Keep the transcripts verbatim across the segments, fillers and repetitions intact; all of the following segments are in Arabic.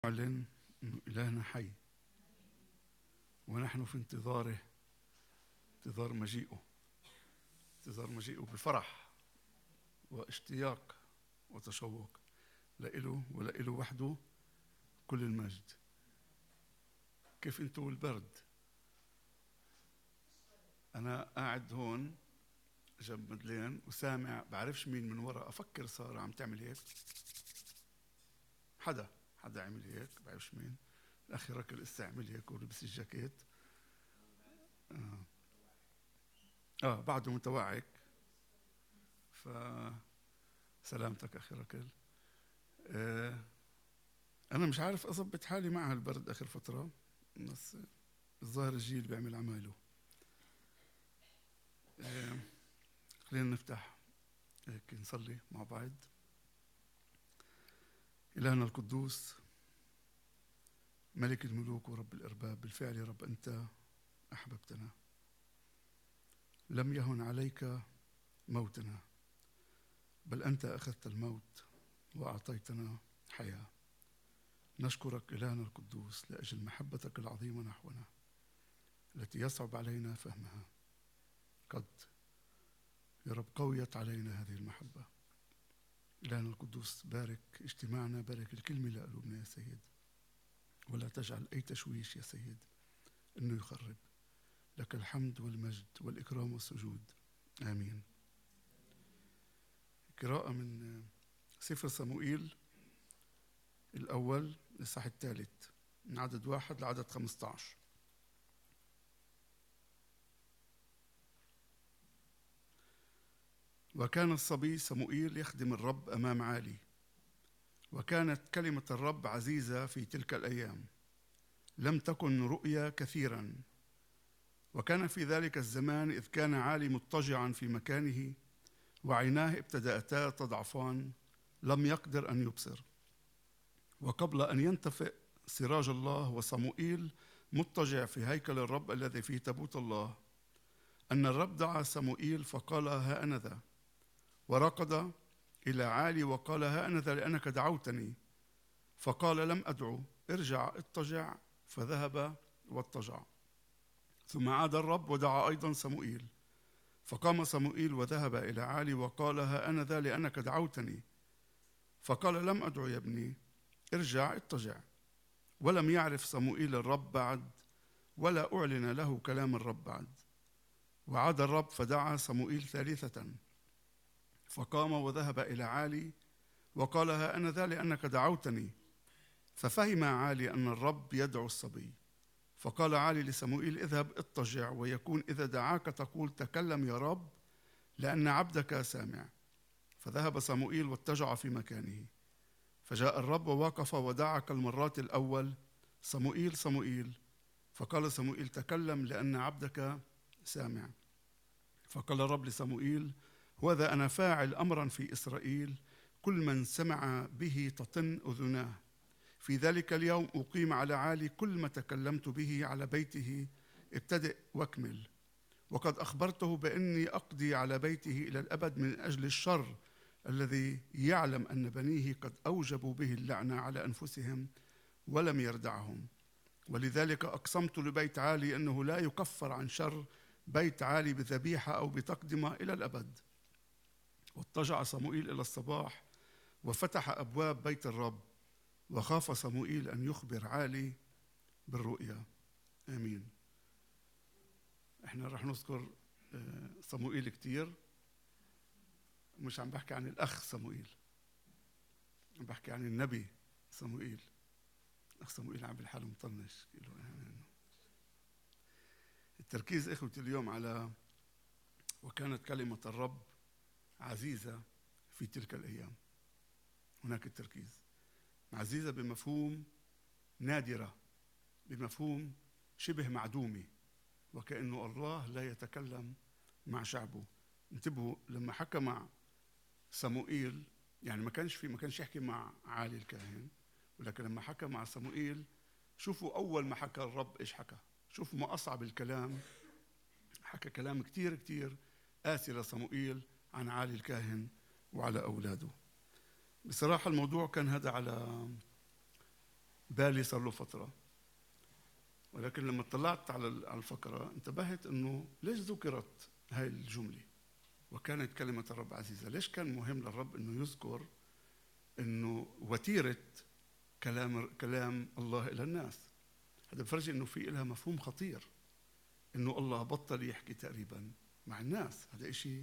أعلن أنه إلهنا حي، ونحن في انتظاره، انتظار مجيئه، انتظار مجيئه بفرح واشتياق وتشوق لإله ولإله وحده كل المجد. كيف انتوا البرد؟ أنا قاعد هون جنب مدلين وسامع بعرفش مين من وراء، أفكر سارة عم تعمل هيك، حدا حدا عمل هيك بعرفش مين، الأخي ركل لسه عمل هيك ولبس الجاكيت. آه, آه بعده متوعك، فسلامتك أخي ركل. آه أنا مش عارف أضبط حالي مع هالبرد آخر فترة، بس الظاهر الجيل بيعمل عمايله. آه خلينا نفتح هيك نصلي مع بعض. إلهنا القدوس ملك الملوك ورب الأرباب، بالفعل يا رب أنت أحببتنا، لم يهن عليك موتنا، بل أنت أخذت الموت وأعطيتنا حياة. نشكرك إلهنا القدوس لأجل محبتك العظيمة نحونا التي يصعب علينا فهمها. قد يا رب قويت علينا هذه المحبة. إلهنا القدوس بارك اجتماعنا، بارك الكلمة لقلوبنا يا سيد، ولا تجعل أي تشويش يا سيد إنه يخرب. لك الحمد والمجد والإكرام والسجود، آمين. قراءة من سفر صموئيل الأول الإصحاح الثالث من عدد واحد لعدد خمسة عشر. وكان الصبي صموئيل يخدم الرب أمام عالي، وكانت كلمة الرب عزيزة في تلك الأيام، لم تكن رؤيا كثيرا. وكان في ذلك الزمان إذ كان عالي مضطجعا في مكانه وعيناه ابتدأتا تضعفان، لم يقدر أن يبصر. وقبل أن ينطفئ سراج الله وصموئيل مضطجع في هيكل الرب الذي فيه تابوت الله، أن الرب دعا صموئيل فقال: ها أنا ذا. وركض إلى عالي وقال: ها أنا ذا لأنك دعوتني. فقال: لم أدعو، ارجع اضطجع. فذهب واضطجع. ثم عاد الرب ودعا أيضا صموئيل، فقام صموئيل وذهب إلى عالي وقال: ها أنا ذا لأنك دعوتني. فقال: لم أدعو يا ابني، ارجع اضطجع. ولم يعرف صموئيل الرب بعد، ولا أعلن له كلام الرب بعد. وعاد الرب فدعا صموئيل ثالثة، فقام وذهب إلى عالي وقال: ها أنا ذا لأنك دعوتني. ففهم عالي أن الرب يدعو الصبي. فقال عالي لصموئيل: اذهب اضطجع، ويكون إذا دعاك تقول: تكلم يا رب، لأن عبدك سامع. فذهب صموئيل واضطجع في مكانه. فجاء الرب ووقف ودعا كالمرات الأول: صموئيل صموئيل. فقال صموئيل: تكلم لأن عبدك سامع. فقال الرب لصموئيل: وذا أنا فاعل أمرا في إسرائيل، كل من سمع به تطن أذناه. في ذلك اليوم أقيم على عالي كل ما تكلمت به على بيته، ابتدئ واكمل. وقد أخبرته بأني أقضي على بيته إلى الأبد من أجل الشر الذي يعلم أن بنيه قد أوجبوا به اللعنة على أنفسهم ولم يردعهم. ولذلك أقسمت لبيت عالي أنه لا يكفر عن شر بيت عالي بذبيحة أو بتقدمة إلى الأبد. واضطجع صموئيل إلى الصباح وفتح أبواب بيت الرب، وخاف صموئيل أن يخبر عالي بالرؤيا. آمين. احنا رح نذكر صموئيل كتير، مش عم بحكي عن الأخ صموئيل، عم بحكي عن النبي صموئيل. أخ صموئيل عم بالحال مطنش. التركيز إخوتي اليوم على وكانت كلمة الرب عزيزة في تلك الأيام. هناك التركيز عزيزة بمفهوم نادرة، بمفهوم شبه معدومة، وكأنه الله لا يتكلم مع شعبه. انتبهوا لما حكى مع صموئيل، يعني ما كانش في ما كانش يحكي مع عالي الكاهن، ولكن لما حكى مع صموئيل، شوفوا أول ما حكى الرب إيش حكى. شوفوا ما أصعب الكلام، حكى كلام كتير كتير قاسي لصموئيل عن عالي الكاهن وعلى أولاده. بصراحة الموضوع كان هذا على بالي صار له فترة، ولكن لما اطلعت على الفقرة انتبهت أنه ليش ذكرت هاي الجملة وكانت كلمة الرب عزيزة؟ ليش كان مهم للرب أنه يذكر أنه وتيرة كلام كلام الله إلى الناس؟ هذا بفرجي أنه في لها مفهوم خطير، أنه الله بطل يحكي تقريبا مع الناس. هذا إشي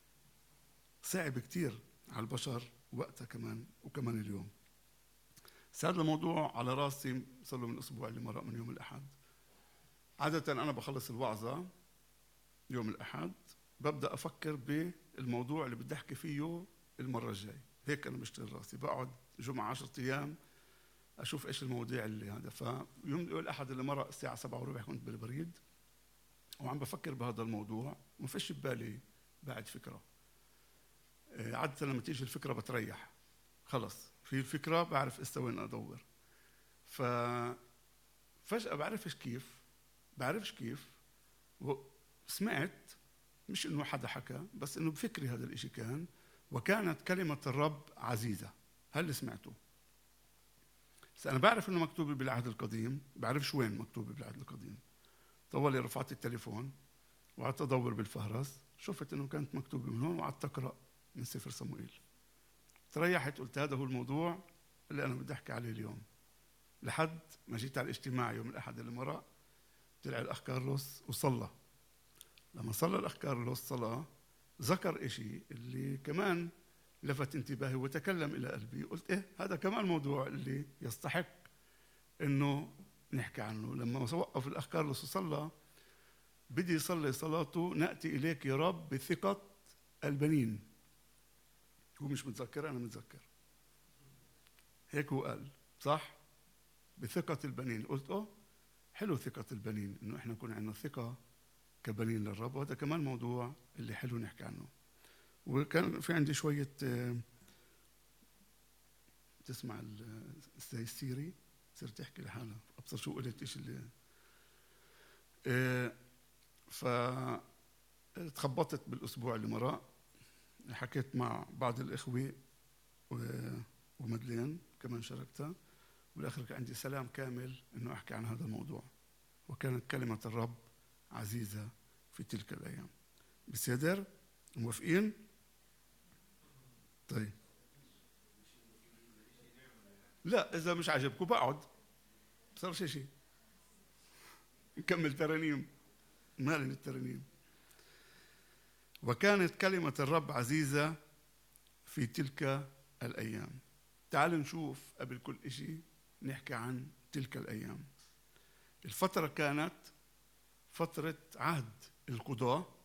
صعب كتير على البشر وقتها كمان وكمان اليوم. هذا الموضوع على راسي صار له من الأسبوع اللي مرق من يوم الأحد. عادة أنا بخلص الوعظة يوم الأحد ببدأ أفكر بالموضوع اللي بدي أحكي فيه المرة الجاي. هيك أنا بشتغل راسي، بقعد جمعة عشرة أيام أشوف إيش المواضيع اللي هذا. فيوم الأحد اللي مرق الساعة سبعة وربع كنت بالبريد وعم بفكر بهذا الموضوع وما فيش ببالي بعد فكرة. عادة لما تيجي الفكرة بتريح، خلص في الفكرة بعرف استوين أدور. ففجأة بعرفش كيف بعرفش كيف وسمعت، مش إنه حدا حكى، بس إنه بفكري هذا الإشي كان، وكانت كلمة الرب عزيزة. هل سمعته؟ بس أنا بعرف إنه مكتوب بالعهد القديم، بعرفش وين مكتوب بالعهد القديم. طولي رفعت التليفون وقعدت أدور بالفهرس، شفت إنه كانت مكتوبة من هون وقعدت أقرأ من سفر صموئيل. تريحت، قلت هذا هو الموضوع اللي أنا بدي أحكي عليه اليوم. لحد ما جيت على الاجتماع يوم الأحد اللي مرق، طلع الأخ كارلوس وصلى. لما صلى الأخ كارلوس صلاة ذكر إشي اللي كمان لفت انتباهي وتكلم إلى قلبي. قلت إيه هذا كمان موضوع اللي يستحق إنه نحكي عنه. لما وقف الأخ كارلوس وصلى بدي يصلي صلاته نأتي إليك يا رب بثقة البنين. هو مش متذكر، أنا متذكر، هيك هو قال صح؟ بثقة البنين. قلت أوه حلو ثقة البنين، إنه إحنا نكون عندنا ثقة كبنين للرب، وهذا كمان موضوع اللي حلو نحكي عنه. وكان في عندي شوية تسمع زي السيري، صرت أحكي لحالها أبصر شو قلت إيش اللي فتخبطت بالأسبوع اللي مرق. حكيت مع بعض الإخوة ومدلين كمان شاركتها، والآخر كان عندي سلام كامل إنه أحكي عن هذا الموضوع. وكانت كلمة الرب عزيزة في تلك الأيام. بصدر موافقين؟ طيب لا، إذا مش عجبكم بقعد، صار شيء شيء نكمل ترانيم، مالي الترانيم. وكانت كلمة الرب عزيزة في تلك الأيام. تعالوا نشوف قبل كل شيء نحكي عن تلك الأيام. الفترة كانت فترة عهد القضاء،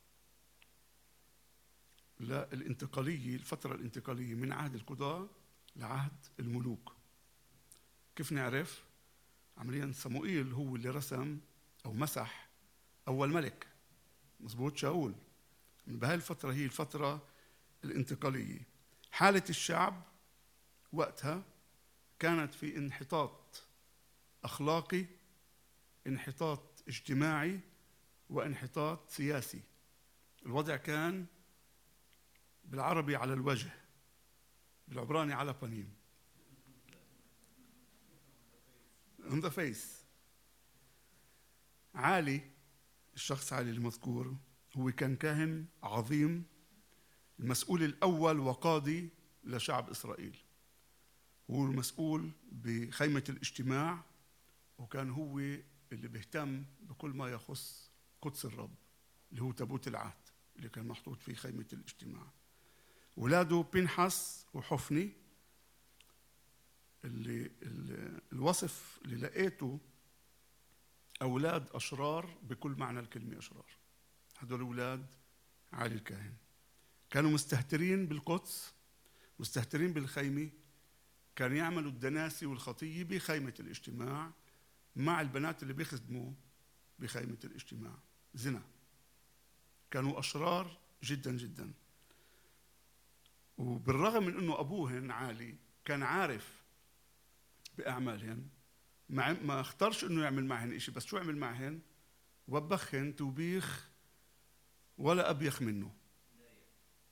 لا الانتقالية، الفترة الانتقالية من عهد القضاء لعهد الملوك. كيف نعرف؟ عمليا صموئيل هو اللي رسم أو مسح أول ملك، مزبوط، شاول. بهاي الفترة هي الفترة الانتقالية. حالة الشعب وقتها كانت في انحطاط أخلاقي، انحطاط اجتماعي، وانحطاط سياسي. الوضع كان بالعربي على الوجه، بالعبراني على بانيم، on the face. عالي، الشخص عالي المذكور هو كان كاهن عظيم، المسؤول الأول وقاضي لشعب إسرائيل. هو المسؤول بخيمة الاجتماع، وكان هو اللي بيهتم بكل ما يخص قدس الرب اللي هو تابوت العهد اللي كان محطوط في خيمة الاجتماع. ولاده بنحس وحفني، اللي الوصف اللي لقيته أولاد أشرار بكل معنى الكلمة أشرار. هذول أولاد عالي الكاهن كانوا مستهترين بالقدس، مستهترين بالخيمة، كانوا يعملوا الدناسة والخطية بخيمة الاجتماع مع البنات اللي بيخدموا بخيمة الاجتماع، زنا. كانوا أشرار جدا جدا. وبالرغم من أنه أبوهن عالي كان عارف بأعمالهن، ما اختارش أنه يعمل معهن إشي، بس شو يعمل معهن؟ وبخن توبيخ ولا أبيخ منه،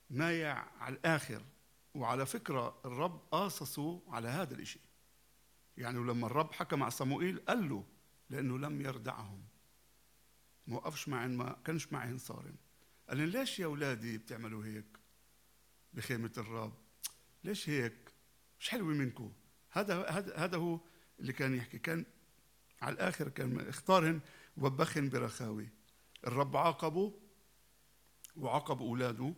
مايع على الآخر. وعلى فكرة الرب قاصصه على هذا الإشي، يعني ولما الرب حكى مع صموئيل قال له لأنه لم يردعهم، ما وقفش معهن، ما كانش معهن صارم. قال لهم ليش يا أولادي بتعملوا هيك بخيمة الرب؟ ليش هيك؟ مش حلوة منكم. هذا هذا هذا هو اللي كان يحكي. كان على الآخر كان اختارهن وبخن برخاوي. الرب عاقبه وعاقب أولاده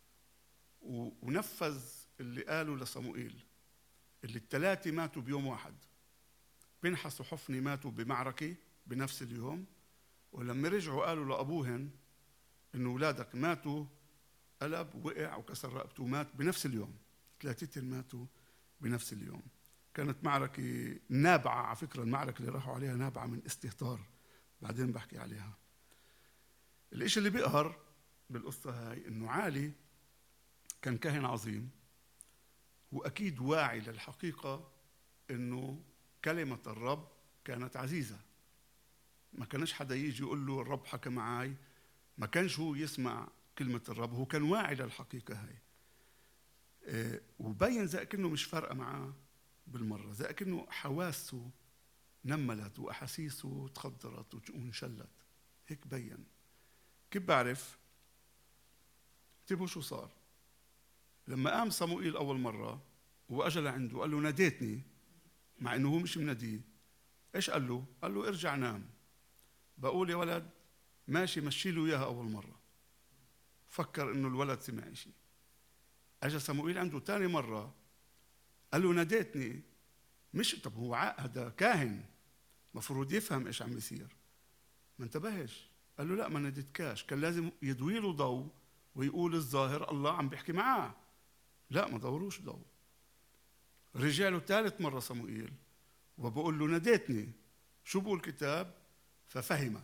ونفذ اللي قاله لصموئيل، اللي الثلاثة ماتوا بيوم واحد. بنحس وحفني ماتوا بمعركة بنفس اليوم، ولما رجعوا قالوا لأبوهن إنه أولادك ماتوا، قلب وقع وكسر رقبته ومات بنفس اليوم. ثلاثتهم ماتوا بنفس اليوم. كانت معركة نابعة، على فكرة المعركة اللي راحوا عليها نابعة من استهتار، بعدين بحكي عليها. الإشي اللي بيقهر بالقصة هاي إنه عالي كان كاهن عظيم، وأكيد واعي للحقيقة إنه كلمة الرب كانت عزيزة. ما كانش حدا يجي يقول له الرب حكى معاي، ما كانش هو يسمع كلمة الرب، هو كان واعي للحقيقة هاي. اه وبين زي كأنه مش فارقة معاه بالمرة، زي كأنه حواسه نملت وأحاسيسه تخدرت وانشلت، هيك بين. كيف بعرف؟ اكتبوا شو صار. لما قام صموئيل أول مرة وأجى لعنده قال له ناديتني، مع إنه هو مش مناديه. إيش قال له؟ قال له ارجع نام. بقول يا ولد ماشي، مشي له إياها أول مرة، فكر إنه الولد سمع شيء. أجى صموئيل عنده تاني مرة قال له ناديتني، مش طب هو هذا كاهن مفروض يفهم إيش عم يصير، ما انتبهش. قال له لا ما ناديتكاش، كان لازم يضوي له ضوء ويقول الظاهر الله عم بيحكي معاه. لا ما دوروش ضوء. رجع له ثالث مرة صموئيل وبقول له ناديتني، شو بقول الكتاب؟ ففهم،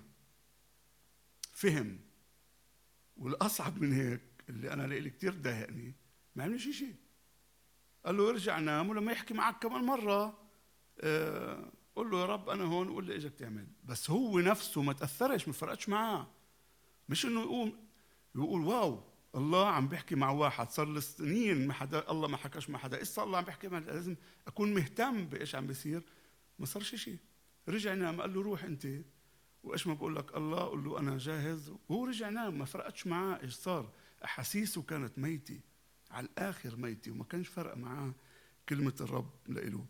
فهم. والأصعب من هيك اللي أنا لي كتير ضايقني، ما عملش شيء. قال له ارجع نام، ولما يحكي معك كمان مرة آه قل له يا رب أنا هون، وقول لي إيش بدك تعمل. بس هو نفسه ما تأثرش، ما فرقتش معاه. مش إنه يقوم يقول واو الله عم بيحكي مع واحد صار له سنين ما حدا، الله ما حكاش مع حدا، إيش الله عم بيحكي معه، لازم أكون مهتم بإيش عم بيصير. ما صارش شيء. رجع نام. قال له روح أنت، وإيش ما بقول لك الله قل له أنا جاهز. وهو رجع نام، ما فرقتش معاه إيش صار. أحاسيسه كانت ميتة على الآخر، ميتة، وما كانش فرق معاه كلمة الرب لإله.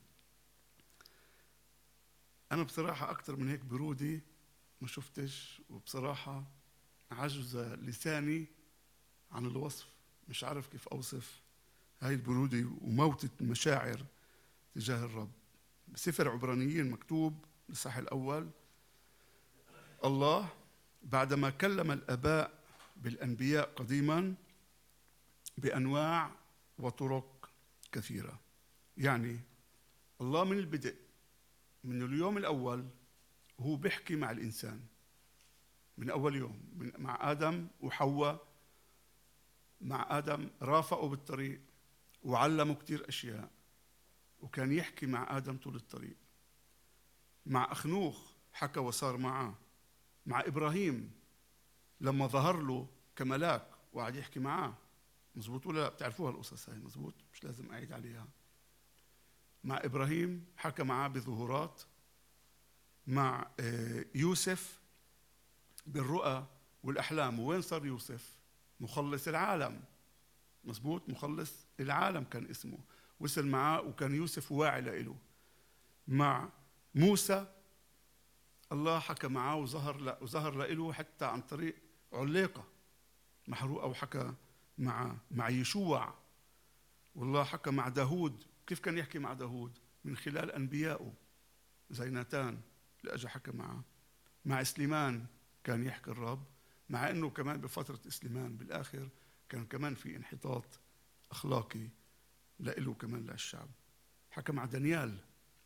أنا بصراحة أكتر من هيك برودي ما شفتش، وبصراحة عجز لساني عن الوصف. مش عارف كيف أوصف هاي البرودة وموتة المشاعر تجاه الرب. بسفر عبرانيين مكتوب الإصحاح الأول، الله بعدما كلم الآباء بالأنبياء قديما بأنواع وطرق كثيرة. يعني الله من البدء، من اليوم الأول هو بيحكي مع الإنسان، من أول يوم من مع آدم وحواء. مع آدم رافقوا بالطريق وعلموا كتير أشياء، وكان يحكي مع آدم طول الطريق. مع أخنوخ حكى وصار معه. مع إبراهيم لما ظهر له كملاك وقعد يحكي معاه. مزبوط ولا لا؟ بتعرفوها القصص هاي، مزبوط، مش لازم أعيد عليها. مع إبراهيم حكى معاه بظهورات. مع يوسف بالرؤى والأحلام. وين صار يوسف؟ مخلص العالم، مزبوط، مخلص العالم كان اسمه. وصل معاه وكان يوسف واعي له. مع موسى الله حكى معاه وظهر له وظهر له حتى عن طريق عليقة محروقة، وحكى مع مع يشوع. والله حكى مع داود. كيف كان يحكي مع داود؟ من خلال أنبيائه زي ناتان اللي أجا حكى معه. مع سليمان كان يحكي الرب، مع أنه كمان بفترة سليمان بالآخر كان كمان في انحطاط أخلاقي لإله كمان للشعب. حكى مع دانيال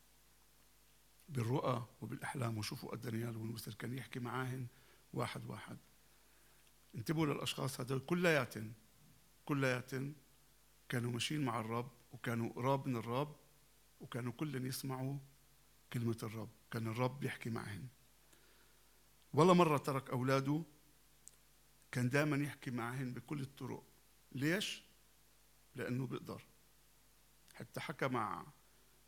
بالرؤى وبالأحلام. وشوفوا دانيال ونوسر كان يحكي معاهن واحد واحد. انتبهوا للأشخاص هذول كليات كليات كانوا ماشيين مع الرب، وكانوا قراب من الرب، وكانوا كلهم يسمعوا كلمة الرب. كان الرب يحكي معهم. ولا مرة ترك أولاده، كان دائما يحكي معهم بكل الطرق. ليش؟ لأنه بيقدر. حتى حكى مع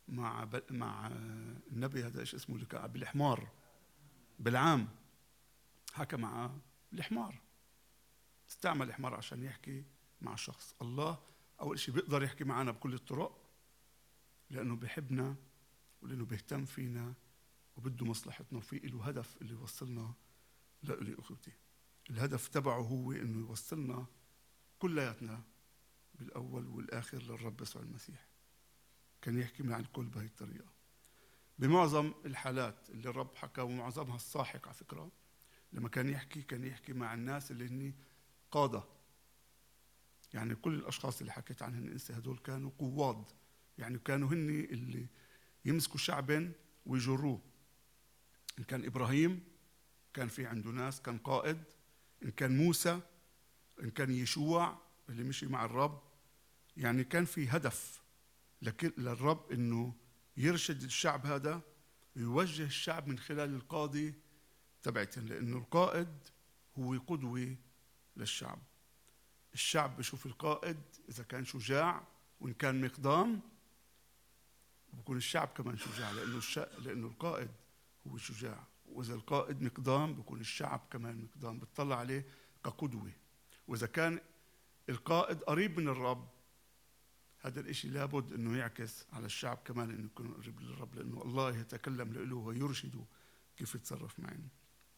مع مع النبي هذا ايش اسمه اللي كان بالحمار بالعام، حكى مع الحمار، استعمل الحمار عشان يحكي مع الشخص. الله اول شيء بيقدر يحكي معنا بكل الطرق لانه بيحبنا ولانه بيهتم فينا وبده مصلحتنا، وفي له هدف اللي يوصلنا لإلي أخوتي. الهدف تبعه هو إنه يوصلنا كلياتنا بالأول والآخر للرب يسوع المسيح. كان يحكي مع الكل بهي الطريقة بمعظم الحالات اللي الرب حكى، ومعظمها الساحق على فكرة. لما كان يحكي كان يحكي مع الناس اللي هن قادة، يعني كل الأشخاص اللي حكيت عنهم إنسى هدول كانوا قواد، يعني كانوا هن اللي يمسكوا شعبا ويجروه. إن كان إبراهيم كان في عنده ناس كان قائد، إن كان موسى، إن كان يشوع اللي مشي مع الرب، يعني كان في هدف للرب إنه يرشد الشعب هذا ويوجه الشعب من خلال القاضي تبعتهم، لأنه القائد هو قدوة للشعب. الشعب بشوف القائد إذا كان شجاع وإن كان مقدام بكون الشعب كمان شجاع، لأنه الش... لأنه القائد هو شجاع، وإذا القائد مقدام بكون الشعب كمان مقدام، بتطلع عليه كقدوة. وإذا كان القائد قريب من الرب هذا الإشي لابد أنه يعكس على الشعب كمان أنه يكون قريب للرب، لأنه الله يتكلم له ويرشده كيف يتصرف معنا.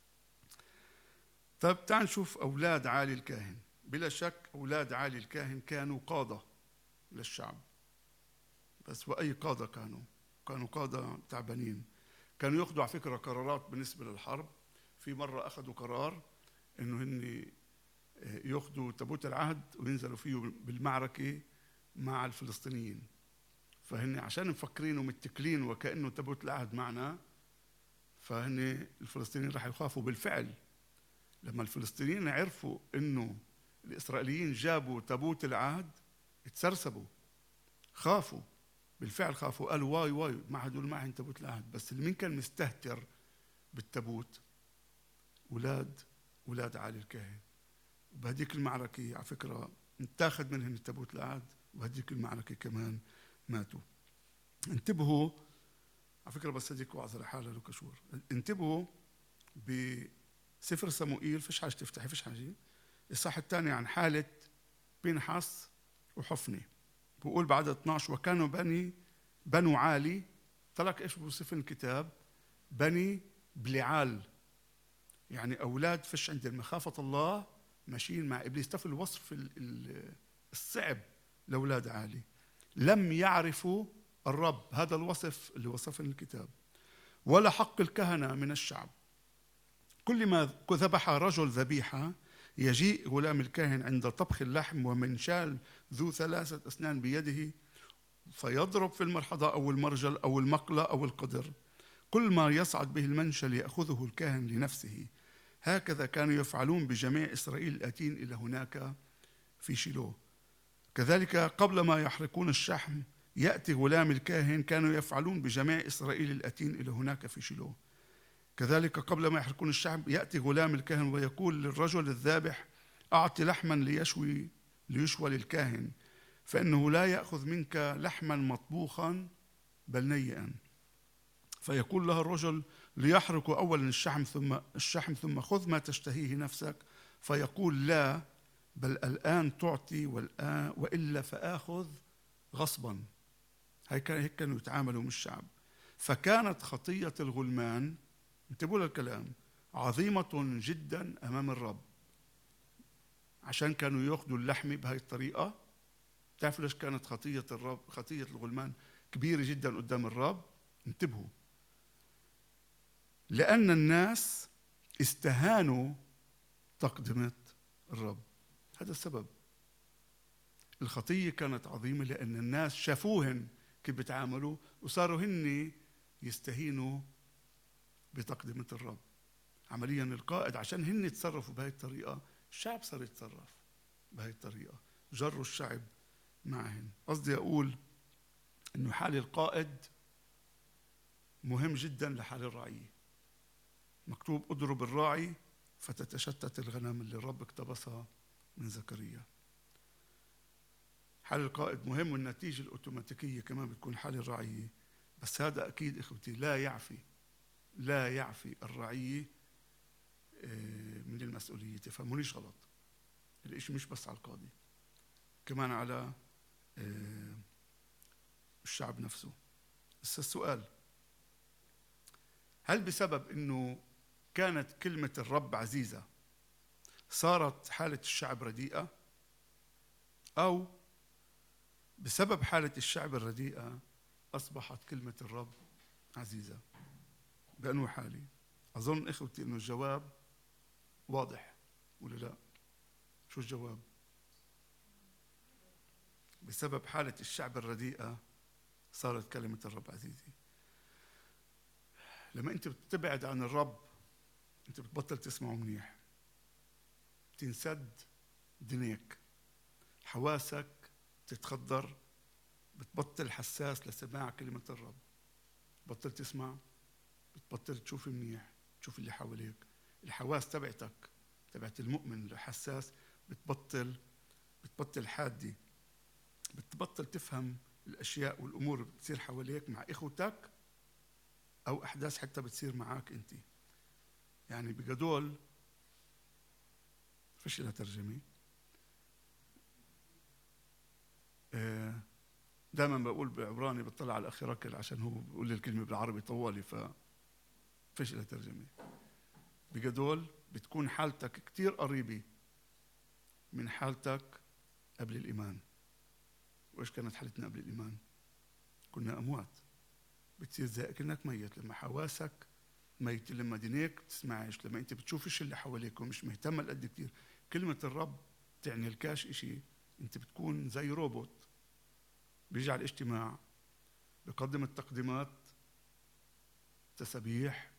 طيب تعال نشوف أولاد عالي الكاهن. بلا شك أولاد عالي الكاهن كانوا قادة للشعب، بس وأي قادة كانوا كانوا قادة تعبانين، كانوا يأخذوا على فكرة قرارات بالنسبة للحرب. في مرة أخذوا قرار إنه هن يأخذوا تابوت العهد وينزلوا فيه بالمعركة مع الفلسطينيين، فهن عشان مفكرين ومتكلين وكأنه تابوت العهد معنا، فهن الفلسطينيين راح يخافوا. بالفعل لما الفلسطينيين عرفوا إنه الإسرائيليين جابوا تابوت العهد اتسرسبوا، خافوا، بالفعل خافوا، قالوا واي واي ما هدول معهم تابوت العهد. بس اللي مين كان مستهتر بالتابوت؟ أولاد أولاد عالي الكاهن. وبهديك المعركة على فكرة انتاخذ منهم التابوت العهد، وبهديك المعركة كمان ماتوا. انتبهوا على فكرة، بس هديك وعظة لحالها لو كشور. انتبهوا بسفر صموئيل، فيش حاجة تفتحي، فيش حاجة. الصح الثاني عن حالة بينحص وحفني، بقول بعد اثنا عشر وكانوا بني بنو عالي، طلق ايش بوصف الكتاب؟ بني بلعال، يعني أولاد فش عند مخافة الله ماشيين مع إبليس. تفل الوصف الصعب لأولاد عالي، لم يعرفوا الرب، هذا الوصف اللي وصفه الكتاب. ولا حق الكهنة من الشعب، كل ما ذبح رجل ذبيحة يجيء غلام الكاهن عند طبخ اللحم ومنشال ذو ثلاثة أسنان بيده فيضرب في المرحضة أو المرجل أو المقلة أو القدر، كل ما يصعد به المنشل يأخذه الكاهن لنفسه. هكذا كانوا يفعلون بجميع إسرائيل الآتين إلى هناك في شيلوه. كذلك قبل ما يحرقون الشحم يأتي غلام الكاهن، كانوا يفعلون بجميع إسرائيل الآتين إلى هناك في شيلوه. كذلك قبل ما يحرقون الشحم يأتي غلام الكاهن ويقول للرجل الذابح أعطي لحما ليشوي ليشوى للكاهن، فإنه لا يأخذ منك لحما مطبوخا بل نيئا. فيقول له الرجل ليحرق أولا الشحم ثم الشحم ثم خذ ما تشتهيه نفسك، فيقول لا بل الآن تعطي والآن وإلا فآخذ غصبا. هيك كانوا يتعاملوا مع الشعب. فكانت خطية الغلمان، انتبهوا للكلام، عظيمة جدا أمام الرب، عشان كانوا يأخذوا اللحم بهاي الطريقة. تعرفوا ليش كانت خطية الرب خطية الغلمان كبيرة جدا قدام الرب؟ انتبهوا، لأن الناس استهانوا تقدمة الرب. هذا السبب. الخطية كانت عظيمة لأن الناس شافوهن كيف بيتعاملوا وصاروا هن يستهينوا بتقدمة الرب. عمليا القائد عشان هن يتصرفوا بهاي الطريقة، الشعب صار يتصرف بهاي الطريقة، جروا الشعب معهن. قصدي أقول إنه حال القائد مهم جدا لحال الرعية. مكتوب اضرب الراعي فتتشتت الغنم اللي الرب اقتبسها من زكريا. حال القائد مهم، والنتيجة الأوتوماتيكية كمان بتكون حال الرعية بس هذا أكيد إخوتي لا يعفي لا يعفي الرعية من المسؤولية. تفهمونيش غلط، الإشي مش بس على القاضي، كمان على الشعب نفسه. بس السؤال، هل بسبب إنه كانت كلمة الرب عزيزة صارت حالة الشعب رديئة، أو بسبب حالة الشعب الرديئة أصبحت كلمة الرب عزيزة؟ بأنه حالي؟ أظن إخوتي إنه الجواب واضح ولا لا؟ شو الجواب؟ بسبب حالة الشعب الرديئة صارت كلمة الرب عزيزة. لما أنت بتبعد عن الرب أنت بتبطل تسمعه منيح، بتنسد دنيك، حواسك تتخدر، بتبطل حساس لسماع كلمة الرب، بتبطل تسمع، بتبطل تشوف منيح، تشوف اللي حواليك. الحواس تبعتك تبعت المؤمن الحساس بتبطل بتبطل حادة، بتبطل تفهم الأشياء والأمور اللي بتصير حواليك مع إخوتك أو أحداث حتى بتصير معك أنت. يعني بجدول فيش لها ترجمة. آه دائما بقول بعبراني بطلع على الأخ ركل عشان هو بيقول لي الكلمة بالعربي طوالي، ف فيش لها ترجمة. بجدول بتكون حالتك كتير قريبة من حالتك قبل الإيمان. وإيش كانت حالتنا قبل الإيمان؟ كنا أموات، بتصير زي كأنك ميت لما حواسك ميت، لما دينيك بتسمعش، لما أنت بتشوفش اللي حواليك ومش مهتم قد كتير. كلمة الرب تعني الكاش إشي، أنت بتكون زي روبوت بيجي على الاجتماع بيقدم التقديمات تسبيح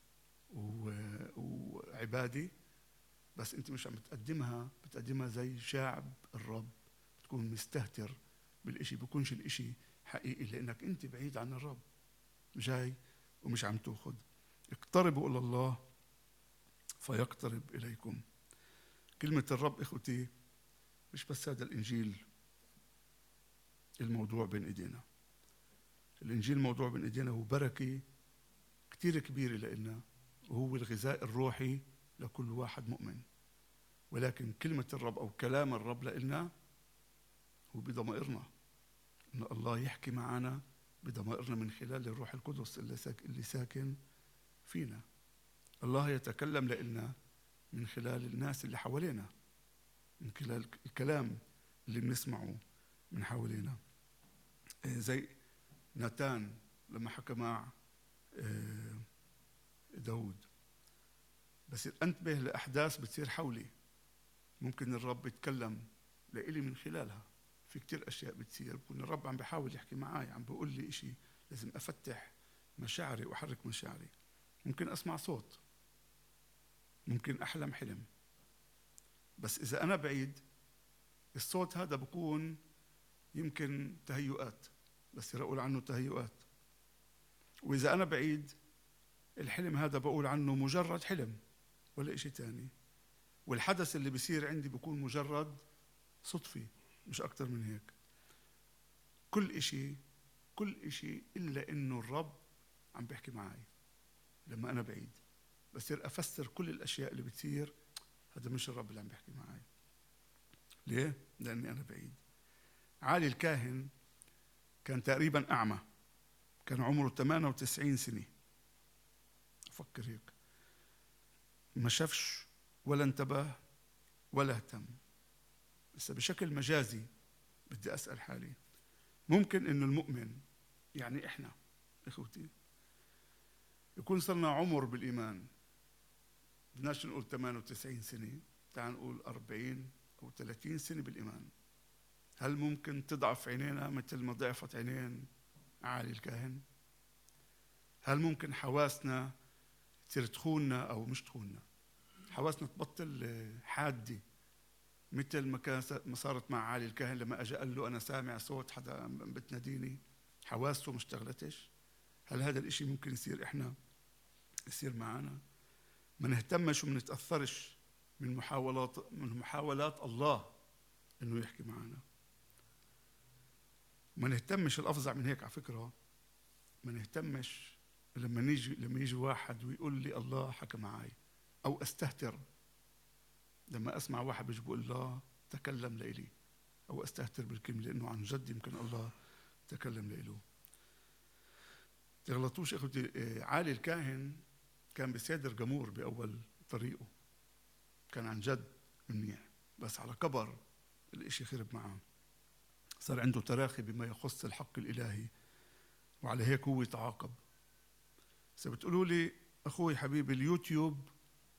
وعبادة، بس أنت مش عم بتقدمها بتقدمها زي شعب الرب، بتكون مستهتر بالإشي، بيكونش الإشي حقيقي لأنك أنت بعيد عن الرب جاي ومش عم تأخذ. اقتربوا إلى الله فيقترب إليكم. كلمة الرب إخوتي مش بس هذا الإنجيل الموضوع بين إيدينا، الإنجيل موضوع بين إيدينا هو بركة كتير كبيرة لنا، وهو الغذاء الروحي لكل واحد مؤمن. ولكن كلمة الرب أو كلام الرب لنا هو بضمائرنا، إن الله يحكي معنا بضمائرنا من خلال الروح القدس اللي, ساك اللي ساكن فينا. الله يتكلم لنا من خلال الناس اللي حوالينا، من خلال الكلام اللي بنسمعه من حوالينا. زي ناتان لما حكى مع داود، بس انتبه لأحداث بتصير حولي، ممكن الرب يتكلم لإلي من خلالها. في كتير أشياء بتصير بكون الرب عم بيحاول يحكي معي، عم بيقول لي إشي، لازم أفتح مشاعري وأحرك مشاعري. ممكن أسمع صوت، ممكن أحلم حلم، بس إذا أنا بعيد الصوت هذا بكون يمكن تهيؤات، بس أقول عنه تهيؤات. وإذا أنا بعيد الحلم هذا بقول عنه مجرد حلم ولا إشي تاني، والحدث اللي بيصير عندي بيكون مجرد صدفي مش أكتر من هيك. كل إشي كل إشي إلا إنه الرب عم بيحكي معي. لما أنا بعيد بصير أفسر كل الأشياء اللي بتصير، هذا مش الرب اللي عم بيحكي معي. ليه؟ لأني أنا بعيد. عالي الكاهن كان تقريبا أعمى، كان عمره ثمانية وتسعين سنة، أفكر هيك، ما شافش ولا انتبه ولا اهتم. بس بشكل مجازي بدي أسأل حالي، ممكن إنه المؤمن يعني إحنا إخوتي يكون صرنا عمر بالإيمان، بدناش نقول ثمانية وتسعين سنة، تعال نقول أربعين أو ثلاثين سنة بالإيمان، هل ممكن تضعف عينينا مثل ما ضعفت عينين عالي الكاهن؟ هل ممكن حواسنا تصير تخوننا أو مش تخوننا؟ حواسنا تبطل حادة مثل ما صارت مع عالي الكاهن لما أجا قال له أنا سامع صوت حدا بتناديني، حواسه ما اشتغلتش. هل هذا الإشي ممكن يصير إحنا يصير معنا؟ ما نهتمش وما نتأثرش من محاولات من محاولات الله إنه يحكي معنا. ما نهتمش. الأفظع من هيك على فكرة، ما نهتمش لما نيجي لما يجي واحد ويقول لي الله حكى معي، أو أستهتر لما أسمع واحد بيجي بيقول الله تكلم لإلي، أو أستهتر بالكلمة لأنه عن جد يمكن الله تكلم لإله. تغلطوش اخوتي، عالي الكاهن كان بسادر جمور بأول طريقه، كان عن جد منيح، بس على كبر الاشي خرب معه، صار عنده تراخي بما يخص الحق الإلهي، وعلى هيك هو يتعاقب. إذا بتقولوا لي أخوي حبيبي اليوتيوب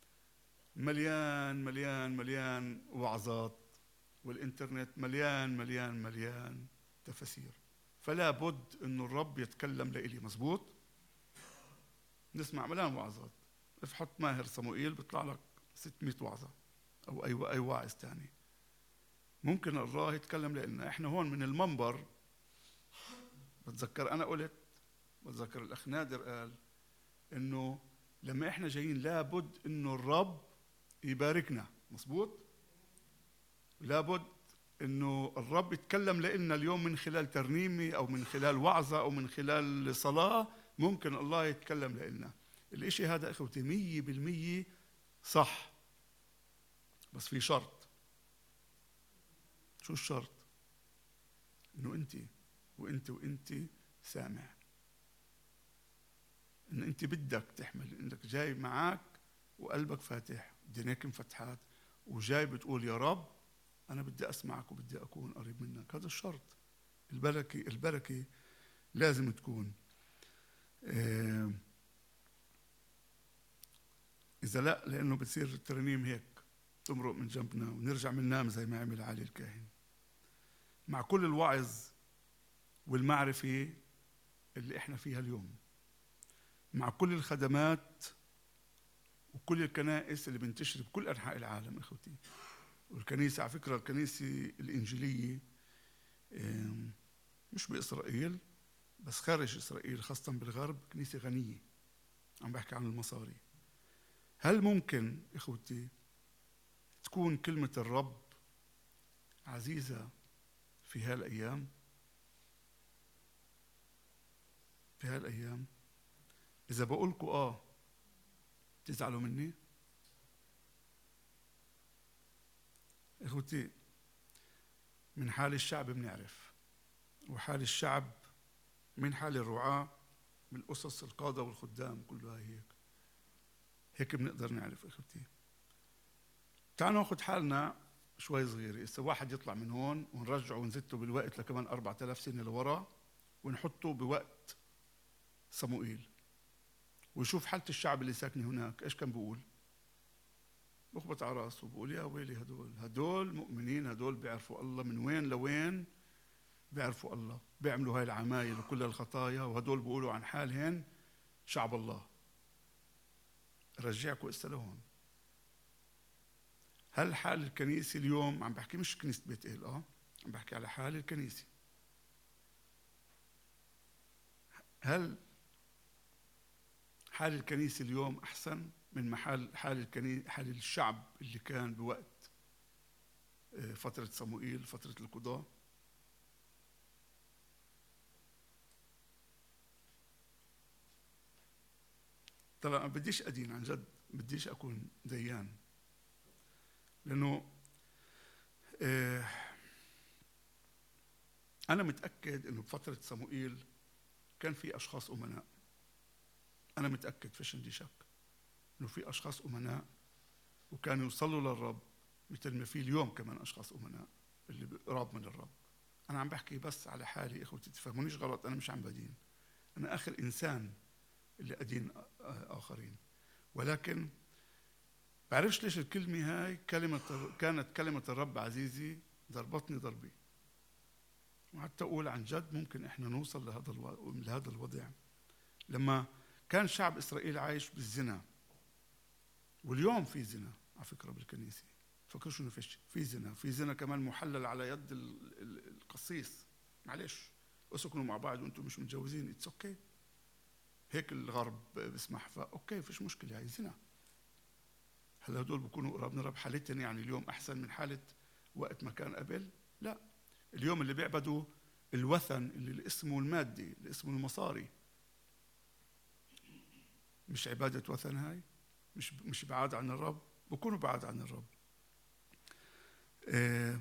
مليان مليان مليان وعظات، والإنترنت مليان مليان مليان تفاسير، فلا بد إنه الرب يتكلم لإلي. مزبوط؟ نسمع مليان وعظات، افحط ماهر صموئيل بيطلع لك ستمائة وعظة أو أي أي واعظ تاني. ممكن الله يتكلم لنا. إحنا هون من المنبر، بتذكر أنا قلت، بتذكر الأخ نادر قال إنه لما إحنا جايين لابد إنه الرب يباركنا. مظبوط؟ لابد إنه الرب يتكلم لنا اليوم من خلال ترنيمة أو من خلال وعظة أو من خلال صلاة. ممكن الله يتكلم لنا. الإشي هذا إخوتي مية بالمية صح، بس في شرط. شو الشرط؟ إنه أنت وأنت وأنت سامع، إن أنت بدك تحمل، إنك جاي معك وقلبك فاتح، دينيك مفتحات، وجاي بتقول يا رب أنا بدي أسمعك وبدي أكون قريب منك. هذا الشرط. البركة البركة لازم تكون. آه إذا لا، لأنه بتصير الترنيم هيك تمرق من جنبنا ونرجع مننام زي ما عمل علي الكاهن. مع كل الوعظ والمعرفة اللي إحنا فيها اليوم، مع كل الخدمات وكل الكنائس اللي بنتشر بكل أنحاء العالم إخوتي، والكنيسة على فكرة الكنيسة الإنجيلية مش بإسرائيل بس خارج إسرائيل، خاصة بالغرب، كنيسة غنية. عم بحكي عن المصاري. هل ممكن إخوتي تكون كلمة الرب عزيزة في هالأيام؟ في هالأيام إذا بقولكوا آه تزعلوا مني؟ إخوتي من حال الشعب بنعرف، وحال الشعب من حال الرعاة، من أسس القادة والخدام، كلها هيك هيك بنقدر نعرف. إخوتي تعالوا ناخذ حالنا شوي صغيرة. إذا واحد يطلع من هون ونرجعه ونزته بالوقت لكمان أربعة آلاف سنة لورا ونحطه بوقت صموئيل ويشوف حالة الشعب اللي ساكن هناك، إيش كان بيقول؟ بخبط على راسه وبقول يا ويلي، هدول هدول مؤمنين، هدول بيعرفوا الله من وين لوين، بيعرفوا الله، بيعملوا هاي العمايل وكل الخطايا، وهدول بيقولوا عن حالهن شعب الله. رجعكوا إسا لهون. هل حال الكنيسة اليوم، عم بحكي مش كنيسة بيت إيل، آه عم بحكي على حال الكنيسة، هل حال الكنيسة اليوم أحسن من محل حال الكنيسة حال الشعب اللي كان بوقت فترة صموئيل، فترة القضاء؟ طبعا بديش أدين، عن جد بديش أكون ديان، لأنه أنا متأكد إنه بفترة صموئيل كان في أشخاص أمناء. أنا متأكد فيش عندي شك إنه في أشخاص أمناء وكانوا يوصلوا للرب مثل ما في اليوم كمان أشخاص أمناء اللي قراب من الرب. أنا عم بحكي بس على حالي إخوتي، تفهمونيش غلط، أنا مش عم بدين، أنا آخر إنسان اللي أدين آخرين، ولكن بعرفش ليش الكلمة هاي كلمة كانت كلمة الرب عزيزي ضربتني ضربي، وحتى أقول عن جد ممكن إحنا نوصل لهذا لهذا الوضع. لما كان شعب إسرائيل عايش بالزنا، واليوم في زنا على فكرة بالكنيسة، فكروا شو نفش في زنا، في زنا كمان محلل على يد القسيس. معلش اسكنوا مع بعض وانتم مش متجوزين، اتس اوكي، هيك الغرب بسمح، فا اوكي فيش مشكلة، هي زنا. هل هدول بيكونوا قراب من الرب حالتين؟ يعني اليوم أحسن من حالة وقت ما كان قبل؟ لا. اليوم اللي بيعبدوا الوثن اللي اسمه المادي، اللي اسمه المصاري، مش عبادة وثن هاي؟ مش مش بعاد عن الرب؟ بكونوا بعاد عن الرب. آه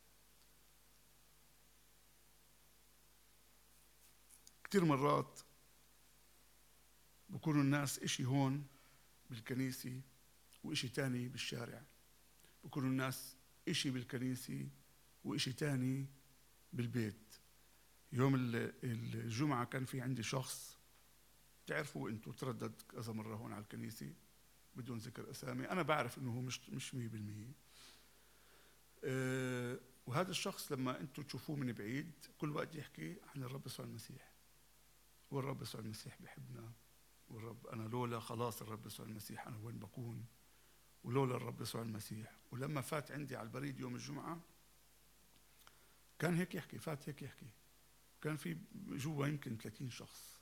كتير مرات بكونوا الناس إشي هون بالكنيسة وإشي تاني بالشارع. بكونوا الناس إشي بالكنيسة وإشي تاني بالبيت. يوم الجمعة كان في عندي شخص، تعرفوا أنتوا، تردد كذا مرة هون على الكنيسة بدون ذكر أسامي. أنا بعرف إنه هو مش مش مية بالمية. أه وهذا الشخص لما أنتوا تشوفوه من بعيد كل وقت يحكي عن الرب يسوع المسيح، والرب يسوع المسيح بحبنا، والرب أنا لولا خلاص الرب يسوع المسيح أنا وين بكون، ولولا الرب يسوع المسيح. ولما فات عندي على البريد يوم الجمعة كان هيك يحكي، فات هيك يحكي. كان في جوا يمكن ثلاثين شخص،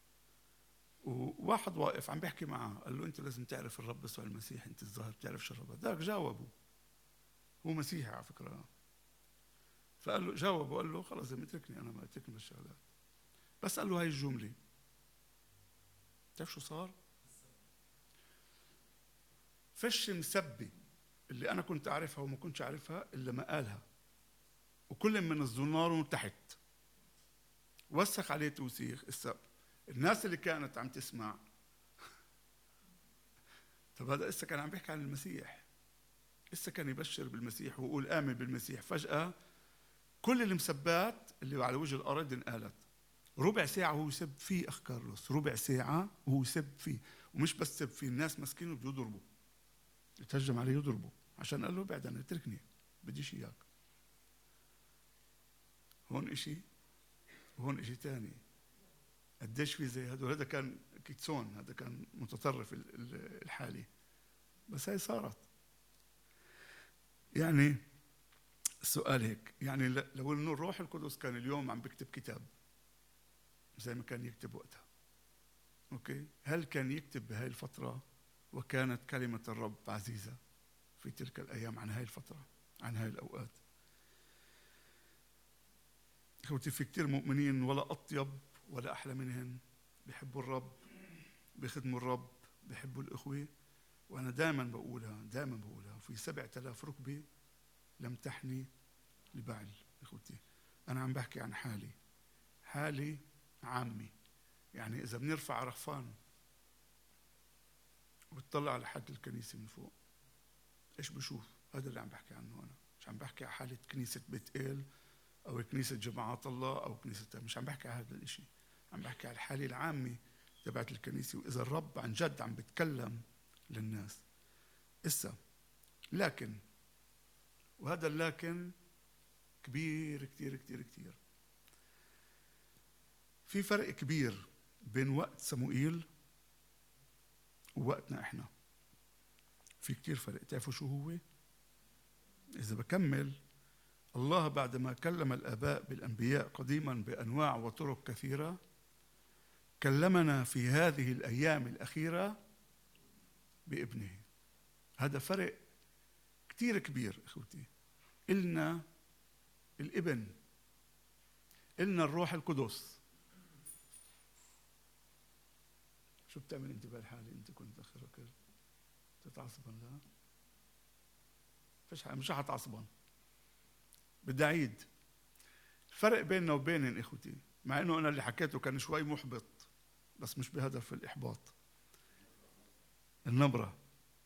وواحد واقف عم بيحكي معه قال له أنت لازم تعرف الرب يسوع المسيح، أنت الظاهر بتعرف شو الرب. ذاك جاوبه، هو مسيحي على فكرة، فقال له جاوبه قال له خلص زي ما اتركني أنا، ما اتركني بالشغلات. بس قال له هاي الجملة، تعرف شو صار؟ فش مسبي اللي أنا كنت أعرفها وما كنتش أعرفها إلا ما قالها، وكل من الزنار تحت وسخ عليه توسيخ. السب الناس اللي كانت عم تسمع طب هذا لسه كان عم بيحكي عن المسيح، لسه كان يبشر بالمسيح ويقول آمن بالمسيح. فجأة كل المسبات اللي على وجه الأرض انقالت. ربع ساعة وهو يسب فيه أخ كارلوس، ربع ساعة وهو يسب فيه، ومش بس سب فيه، الناس مسكينه بده يضربوا، يتهجم عليه يضربوا، عشان قال له بعد عني اتركني بديش إياك. هون إشي وهون إشي تاني. قديش في زي هذول. هذا كان كيتسون، هذا كان متطرف الحالي، بس هاي صارت. يعني السؤال هيك، يعني لو انه الروح القدس كان اليوم عم بكتب كتاب زي ما كان يكتب وقتها، اوكي، هل كان يكتب بهاي الفترة وكانت كلمة الرب عزيزة في تلك الأيام عن هاي الفترة، عن هاي الأوقات؟ اخوتي في كتير مؤمنين ولا أطيب ولا أحلى منهن، بيحبوا الرب، بيخدموا الرب، بيحبوا الإخوة. وأنا دائما بقولها دائما بقولها في سبعة آلاف ركبة لم تحني لبعل. إخوتي أنا عم بحكي عن حالي، حالي عامي. يعني إذا بنرفع رخفان وبتطلع على حد الكنيسة من فوق إيش بشوف؟ هذا اللي عم بحكي عنه أنا. مش عم بحكي على حالة كنيسة بيت إيل أو كنيسة جماعات الله أو كنيسة، مش عم بحكي على هذا الإشي، عم بحكي على الحالة العامة تبعت الكنيسة. وإذا الرب عن جد عم بتكلم للناس إسا. لكن وهذا اللكن كبير كتير كتير كتير. في فرق كبير بين وقت صموئيل ووقتنا إحنا، في كتير فرق. تعرفوا شو هو؟ إذا بكمل، الله بعدما كلم الآباء بالأنبياء قديما بأنواع وطرق كثيرة، كلمنا في هذه الأيام الأخيرة بابنه. هذا فرق كتير كبير إخوتي. إلنا الابن، إلنا الروح القدس. شو بتعمل أنت بهالحالة؟ أنت كنت أخرك تتعصبا؟ لا فيش، مش هتعصبا، بدي أعيد. الفرق بيننا وبينهم إخوتي، مع إنه أنا اللي حكيته كان شوي محبط بس مش بهدف الإحباط، النبرة.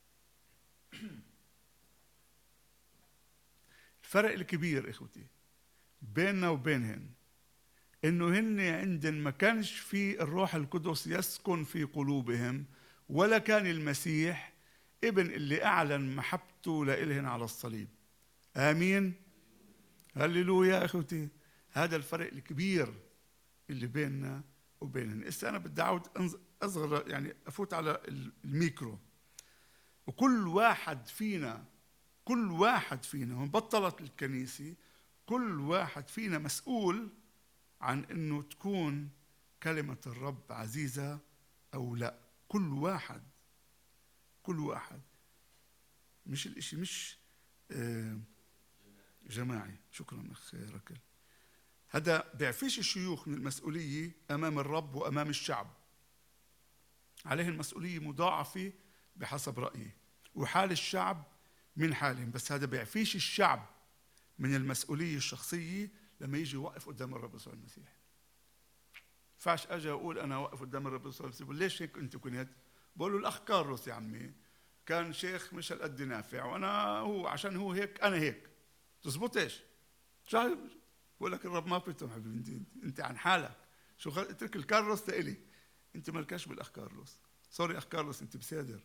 الفرق الكبير إخوتي بيننا وبينهن إنه هن عندن ما كانش في الروح القدس يسكن في قلوبهم، ولا كان المسيح ابن اللي أعلن محبته لإلهن على الصليب. آمين، هللويا إخوتي. هذا الفرق الكبير اللي بيننا وبينهن. إسا أنا بدي أعود أصغر، يعني أفوت على الميكرو. وكل واحد فينا كل واحد فينا بطلت الكنيسة، كل واحد فينا مسؤول عن إنه تكون كلمة الرب عزيزة أو لا. كل واحد كل واحد مش الإشي مش آه جماعي. شكرا أخ ركل. هذا بيعفيش الشيوخ من المسؤولية أمام الرب وأمام الشعب. عليه المسؤولية مضاعفة بحسب رأيي، وحال الشعب من حالهم. بس هذا بيعفيش الشعب من المسؤولية الشخصية لما يجي يوقف قدام الرب يسوع المسيح. فاش أجي أقول أنا أوقف قدام الرب يسوع المسيح بقول ليش هيك أنت كنت؟ بقول له الأخ كارلوس يا عمي كان شيخ مش هالقد نافع، وأنا هو عشان هو هيك أنا هيك. تزبطش؟ شو بقول لك الرب ما بيتم حبيبي، انت انت عن حالك. شو خل... اترك الكارلوس لإلي، انت مالكش بالاخ كارلوس. سوري اخ كارلوس انت بسادر.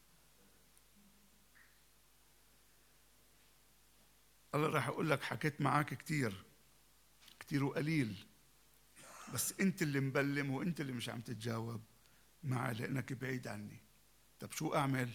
الله راح اقول لك حكيت معك كتير كتير وقليل، بس انت اللي مبلم وانت اللي مش عم تتجاوب معي لانك بعيد عني. طب شو اعمل؟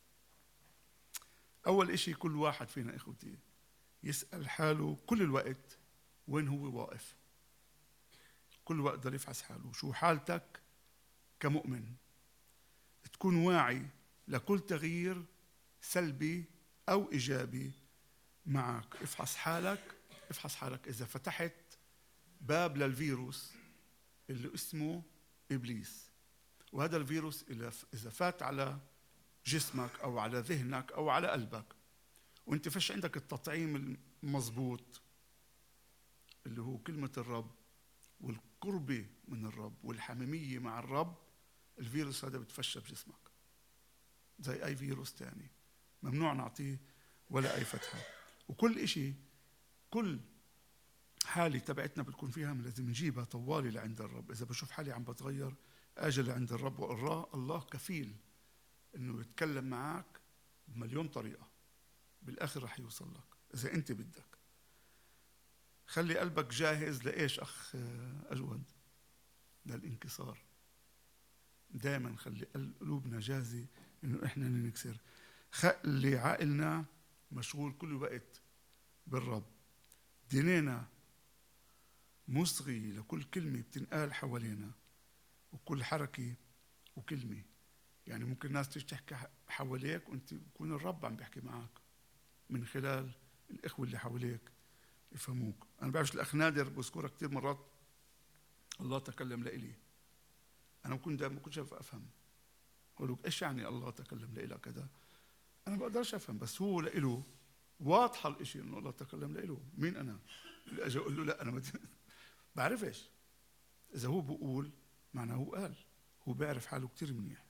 اول اشي كل واحد فينا اخوتي يسأل حاله كل الوقت وين هو واقف. كل وقت ضل يفحص حاله شو حالتك كمؤمن، تكون واعي لكل تغيير سلبي أو إيجابي معك. افحص حالك، افحص حالك إذا فتحت باب للفيروس اللي اسمه إبليس، وهذا الفيروس إذا فات على جسمك أو على ذهنك أو على قلبك وانت فش عندك التطعيم المضبوط اللي هو كلمة الرب والقربة من الرب والحميمية مع الرب، الفيروس هذا بتفشى بجسمك زي أي فيروس تاني، ممنوع نعطيه ولا أي فتحة. وكل إشي كل حالة تبعتنا بتكون فيها لازم نجيبها طوالي لعند الرب. إذا بشوف حالي عم بتغير أجي لعند الرب وأقراه، الله كفيل إنه يتكلم معك بمليون طريقة، بالآخر رح يوصل لك إذا أنت بدك. خلي قلبك جاهز لإيش أخ أجود؟ للإنكسار. دائما خلي قلوبنا جاهزة إنه إحنا ننكسر. خلي عقلنا مشغول كل وقت بالرب. ديننا مصغي لكل كلمة بتنقال حوالينا وكل حركة وكلمة. يعني ممكن الناس تيجي تحكي حواليك وانت يكون الرب عم بيحكي معك من خلال الإخوة اللي حواليك يفهموك. أنا بعرفش الأخ نادر بذكرها كتير مرات، الله تكلم لإلي. أنا بكون دائما بكون شايف أفهم، أقول له إيش يعني الله تكلم لإلك كذا؟ أنا بقدرش أفهم، بس هو لإله واضحة الإشي إنه الله تكلم لإله. مين أنا اللي أجي أقول له لا؟ أنا ما بعرفش. إذا هو بقول معناه هو قال، هو بيعرف حاله كتير منيح.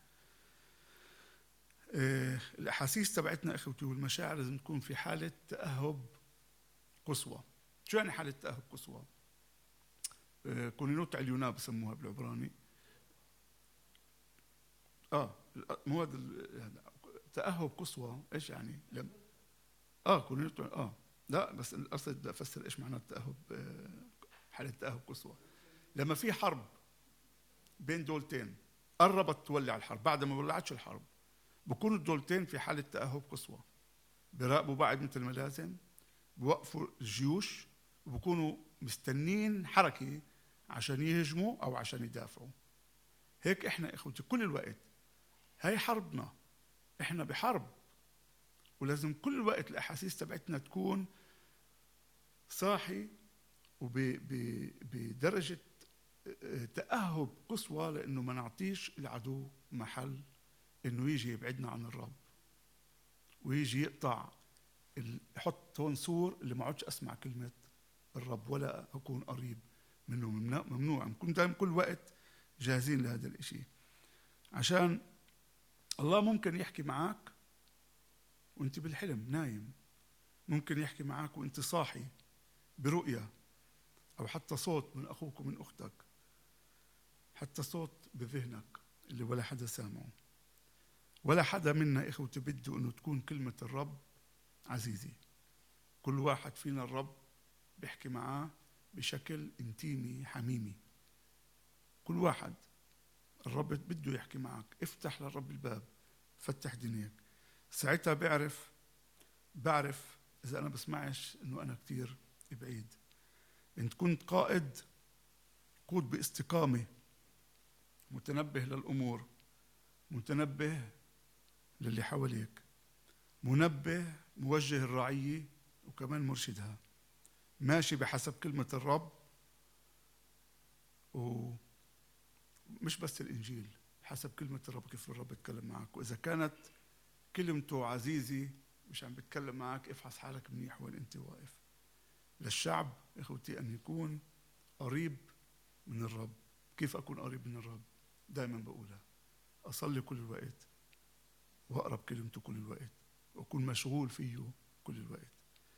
إيه الأحاسيس تبعتنا إخوتي والمشاعر لازم تكون في حالة تأهب قصوى. شو يعني حالة تأهب قصوى؟ إيه كونينوت عليونا بسموها بالعبراني. آه مو هذا تأهب قصوى. إيش يعني؟ لم آه كونينوت آه لا بس الأصل بدي أفسر إيش معنى التأهب. آه حالة تأهب قصوى لما في حرب بين دولتين قربت تولع الحرب، بعد ما ولعتش الحرب بكونوا الدولتين في حالة تأهب قصوى، بيراقبوا بعض مثل ما لازم، بوقفوا الجيوش وبكونوا مستنين حركة عشان يهجموا أو عشان يدافعوا. هيك إحنا إخوتي كل الوقت هاي حربنا، إحنا بحرب، ولازم كل الوقت الأحاسيس تبعتنا تكون صاحي وبدرجة تأهب قصوى، لأنه ما نعطيش العدو محل إنه يجي يبعدنا عن الرب ويجي يقطع، يحط هون سور اللي ما عدش أسمع كلمة الرب ولا أكون قريب منه. ممنوع. نكون دائما كل وقت جاهزين لهذا الإشي، عشان الله ممكن يحكي معك وانت بالحلم نايم، ممكن يحكي معك وانت صاحي برؤية، أو حتى صوت من أخوك ومن أختك، حتى صوت بذهنك اللي ولا حدا سامعه. ولا حدا منا إخوتي بده أنه تكون كلمة الرب عزيزي. كل واحد فينا الرب بيحكي معاه بشكل انتيمي حميمي. كل واحد الرب بده يحكي معك. افتح للرب الباب، فتح دينيك، ساعتها بيعرف بعرف إذا أنا بسمعش إنه أنا كتير بعيد. إن كنت قائد قود باستقامة، متنبه للأمور، متنبه للي حواليك، منبه موجه الرعية وكمان مرشدها، ماشي بحسب كلمة الرب. ومش بس الإنجيل، حسب كلمة الرب كيف الرب يتكلم معك. وإذا كانت كلمته عزيزة مش عم بتكلم معك، افحص حالك منيح وين أنت واقف. للشعب إخوتي أن يكون قريب من الرب. كيف أكون قريب من الرب؟ دائما بقولها، أصلي كل الوقت وأقرب كلمته كل الوقت وأكون مشغول فيه كل الوقت.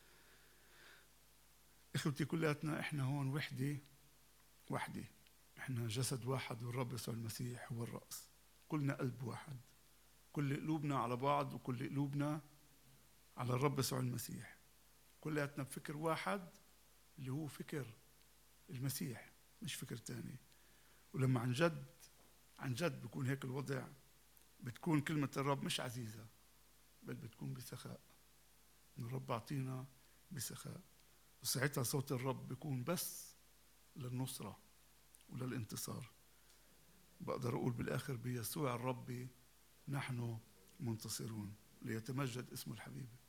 إخوتي كلاتنا إحنا هون وحدة وحدة، إحنا جسد واحد والرب يسوع المسيح هو الرأس. كلنا قلب واحد، كل قلوبنا على بعض وكل قلوبنا على الرب يسوع المسيح. كلاتنا بفكر واحد اللي هو فكر المسيح، مش فكر تاني. ولما عن جد عن جد بيكون هيك الوضع، بتكون كلمة الرب مش عزيزة بل بتكون بسخاء. الرب أعطينا بسخاء، وساعتها صوت الرب بيكون بس للنصرة وللانتصار. بقدر أقول بالآخر بيسوع الرب نحن منتصرون، ليتمجد اسم الحبيب.